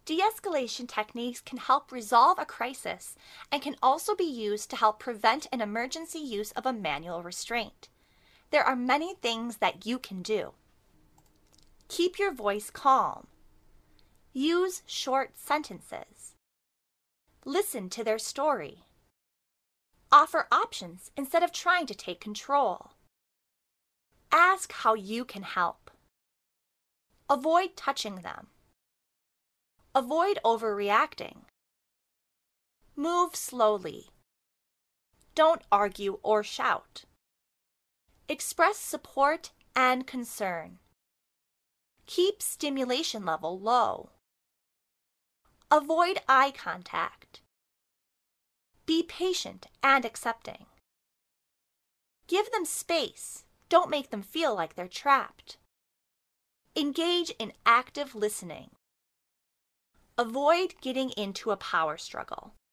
De-escalation techniques can help resolve a crisis and can also be used to help prevent an emergency use of a manual restraint. There are many things that you can do. Keep your voice calm. Use short sentences. Listen to their story. Offer options instead of trying to take control. Ask how you can help. Avoid touching them. Avoid overreacting. Move slowly. Don't argue or shout. Express support and concern. Keep stimulation level low. Avoid eye contact. Be patient and accepting. Give them space. Don't make them feel like they're trapped. Engage in active listening. Avoid getting into a power struggle.